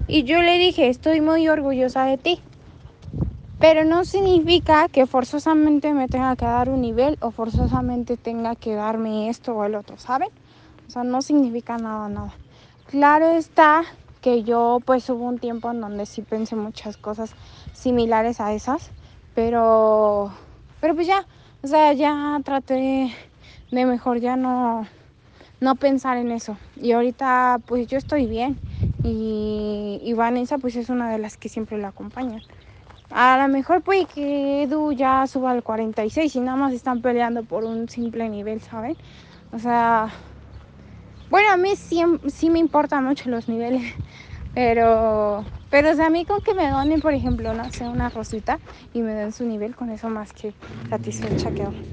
Y yo le dije, estoy muy orgullosa de ti. Pero no significa que forzosamente me tenga que dar un nivel o forzosamente tenga que darme esto o el otro, ¿saben? O sea, no significa nada. Claro está que yo pues hubo un tiempo en donde sí pensé muchas cosas similares a esas, pero pues ya, o sea, ya traté de mejor ya no pensar en eso. Y ahorita pues yo estoy bien y Vanessa pues es una de las que siempre la acompaña. A lo mejor puede que Edu ya suba al 46 y nada más están peleando por un simple nivel, ¿saben? O sea, bueno, a mí sí me importan mucho los niveles, pero o sea, a mí con que me donen, por ejemplo, no sé, una rosita y me den su nivel, con eso más que satisfecha quedo.